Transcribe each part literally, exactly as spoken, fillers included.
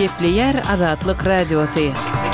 Gepleyer Azatlyk Radiosu.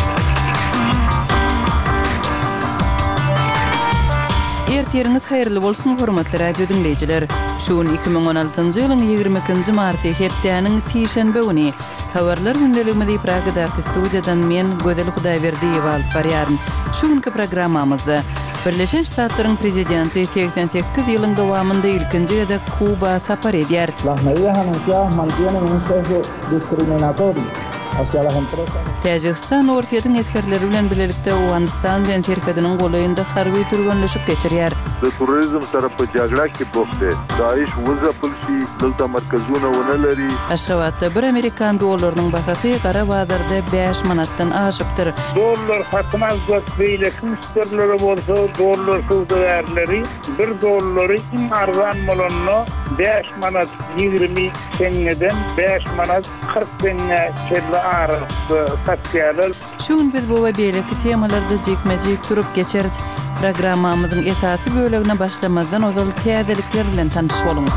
Erteriniz hayırlı bolsun hormatly radio dinleyijiler. Şuun iki ming on altyncı ýylyň ýygrimi ikinji marty hepdeniň sişenbe güni habarlar gündeliginde Praga'daki studiýadan men Gözel Hudaýberdiýew alyp barýaryn. Şuňky programmamyzda Birleşen Ştatlaryň prezidenti seksen sekiz ýylyň dowamynda ilkinji ýa-da Kuba sapar edýär. Las medidas anunciadas mantienen un sesgo discriminatorio hacia las empresas. Täjikistan ortaýadyň etkerleri bilen birlikde Awganistan bilen Türkiýanyň golaýynda harby türgünleşip geçirýär. Turizm tarapy jagra ki bofte. Daesh wuza pulsi dylda markazuna wonalary. Aşgabatda bir Amerikan dollarynyň bahasy gara bazarda beş manatdan aşypdyr. Dollar hatmaz beýle kimsterlere bolsa dollar sowdagarlary bir dollary iň arzan bolanny beş manat ýygrimi sengeden beş manat kırk senge çelle arasy satýarlar. Şuň biz bu we beýleki temalarda jekmejek turup geçerdik. Programmamyzyň esasy bölegine başlamazdan ozal täzelikler bilen tanyşyp boluňuz.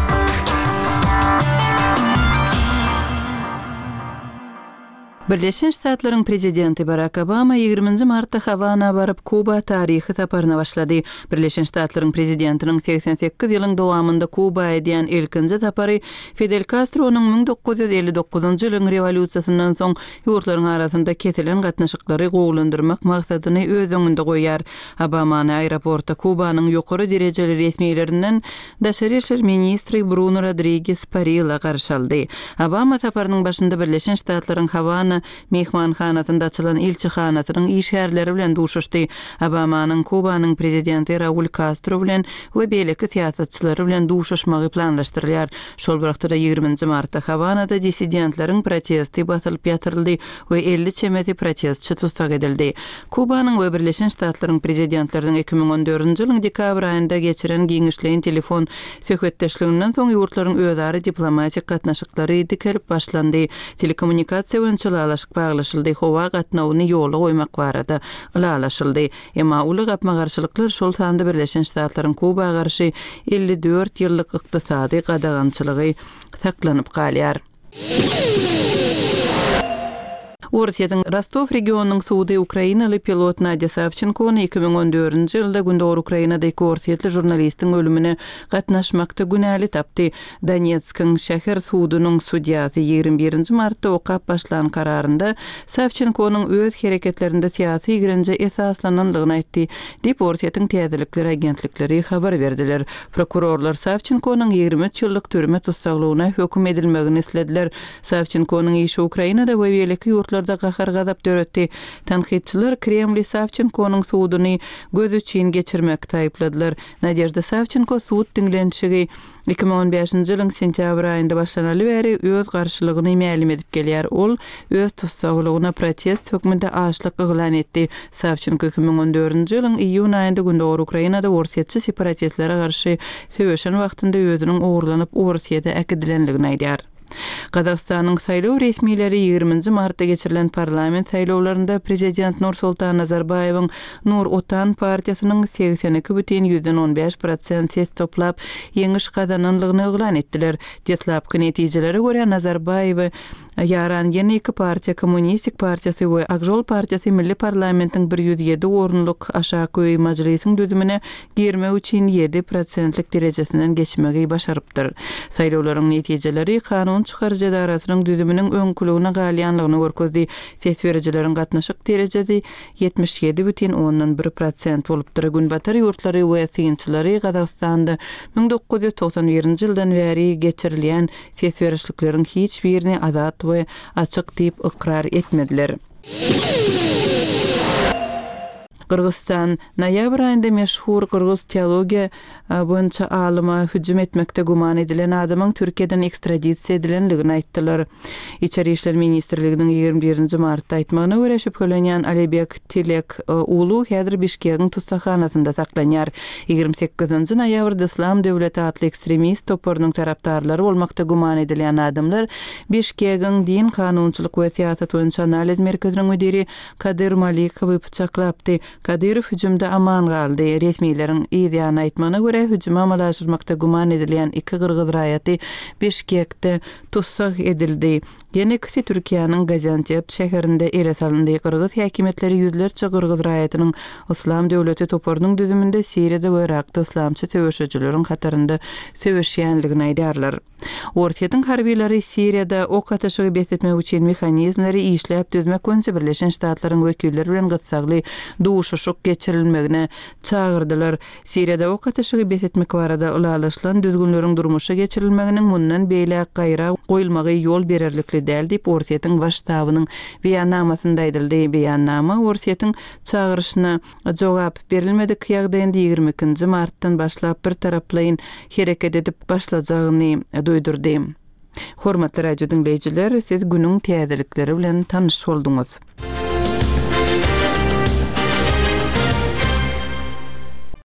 Birleşen Ştatlaryň prezidenti Barack Obama ýygrimi martda Havana barıp Kuba taryhy saparyna başlady. Birleşen Ştatlaryň prezidentiniň seksen sekiz ýylyň dowamynda Kuba edýän ilkinji sapary Fidel Castro'nyň ming dokuz ýüz elli dokuzunjy ýylyň rewolýusiýasyndan soň ýurtlaryň arasynda kesilen gatnaşyklary gowlandyrmak maksadyny öz öňünde goýar. Obama aeroportda Kubanyň ýokary derejeli resmiýetlerinden daşary işler ministri Bruno Rodriguez Parrilla garşaldy. Obama saparynyň başynda Birleşen Ştatlaryň Havana mehmanhanasynda açylan elçihanasynyň işgärleri bilen duşuşdy. Obamanyň Kubanyň prezidenti Raul Castro bilen we beýleki siýasatçylary bilen duşuşmagy planlaşdyrylýar. Şol wagtda ýygrimi martda Havanada dissidentleriň protesti basylyp ýatyryldy we elli çemeti protestçi tutsak edildi. Kubanyň we Birleşen Ştatlaryň prezidentleriň iki ming on dördünjü ýylyň dekabr aýynda geçiren giňişleýin telefon söhbetdeşliginden soň ýurtlaryň özara diplomatik gatnaşyklary dikelip başlandy. Telekommunikasiýa öňçüler alaşyk baglaşyldy. Howa gatnawyny ýola goýmak barada ulalaşyldy. Emma uly gapma garşylyklar şol sanda Birleşen Ştatlaryň Kuba garşy elli dört ýyllyk ykdysady gadagançylygy saklanyp galýar. Ortaýadyň Rostov regionunyň suwdy Ukrainaly pilot Nadia Savchenko iki ming on dördünjü ýylda gündor Ukrainada iki ortaýatly jurnalistiň ölümine gatnaşmakda günäli tapdy. Donetskiň şäher suwdynyň судьясy ýygrimi birinji martda okap başlan kararynda Savchenkonyň öz hereketlerinde siýasy girenje esaslananlygyny aýtdy. Dip ortaýatyň täzelikleri agentlikleri habar berdiler. Prokurorlar Savchenkonyň ýygrimi üç ýyllyk türme tutsaklygyna höküm edilmegini islediler. Savchenkonyň işi Ukrainada we beýleki ýurtlar da gahar gadap döretdi. Tanqidçiler Kremli Savchenkonyň suwdyny göz üçin geçirmek taýypladylar. Nadejda Savchenko suwd diňlenşigi iki ming on beşinji ýylyň sentýabr aýynda başlanaly bäri öz garşylygyny ma'lum edip gelýär. Ol öz tutsaklygyna protest hökmünde aşlyk eglan etdi. Savchenko iki ming on dördünjü ýylyň iýun aýynda gündor Ukrainada ortaýatçy separatistlere garşy söwüşen wagtynda özüniň ogurlanyp Orsiýada äkidilenligini aýdýar. Qazaqstanyň saýlaw resmiýetleri ýygrimi martda geçirilen parlament saýlawlarynda prezident Nursultan Nazarbayewiň Nur Otan partiýasynyň seksen iki бүтүn ýüzden on beş prosent ses toplap ýeňiş kazananlygyny eglan etdiler. Deslapky netijelere görä Nazarbayew ýaran ýene iki partiýa Kommunistik partiýasy we Akjol partiýasy milli parlamentiň bir ýüz ýedi orunluk aşağı majlisiň düzümine ýygrimi üç ýedi prosentlik derejesinden geçmegi başarypdyr. Saýlawlaryň netijeleri kanun çykarjy darasynyň düzüminiň öňkülügine galýanlygyny görkezdi. Ses berejileriň gatnaşyk derejesi yetmiş ýedi бүтүn on bir prosent bolupdyr. Günbatar ýurtlary we syýançylary Gazagstanda ming dokuz ýüz toksan birinji ýyldan bäri geçirilýän ses berişlikleriň hiç birini azat we açyk diýip ikrar etmediler. Kırgızstan noýabr aýynda meşhur Kırgız teologiýa boýunça alyma hüjüm etmekde guman edilen adamyň Türkiýeden ekstradisiýa edilenligini aýtdylar. İçeri işler ministrliginiň ýygrimi birinji martda aýtmagyna görä şüphelenýän Alibek Tilek ulu häzir Bişkegiň tutsakhanasynda saklanýar. ýygrimi sekizinji noýabrda Islam döwleti atly ekstremist toparynyň tarapdarlary bolmakda guman edilen adamlar Bişkegiň din kanunçylyk we siýasat boýunça analiz merkeziniň müdiri Kadir Malikowy pyçaklapdy. Kadyrov hüjümde aman galdy. Resmiýetiň ýa-da aýtmagyna görä hüjüme amalaşdyrmakda guman edilen iki Kyrgyz raýaty Bişkekde tutsak edildi. Ýene ikisi Türkiýanyň Gaziantep şäherinde ele salyndy. Kyrgyz häkimetleri yüzlerçe Kyrgyz raýatynyň Islam döwleti toparynyň düzüminde Siriýede we Irakda islamçy töweşejileriň hatarynda söweşýänligini aýdarlar. Ortiýetiň harbiýleri Siriýada ok ateşi betmetmek üçin mexanizmleri işläp düzmek öňçe Birleşen Ştatlaryň wekilleri bilen gytsagly duşuşuk geçirilmegine çağırdylar. Siriýada ok ateşi betmetmek barada ulalaşylan düzgünleriň durmuşa geçirilmeginiň mundan beýle gaýra goýulmagy ýol bererlikli däl diýip Ortiýetiň baş ştabynyň beýannamasynda aýdyldy. Beýannama Ortiýetiň çağırışyna jogap berilmedik ýagdaýynda ýygrimi ikinji martdan başlap bir taraplaýyn hereket edip başlajagyny duýdurdy. Hormatly radio dinleýijiler, siz günüň täzelikleri bilen tanyş bolduňuz.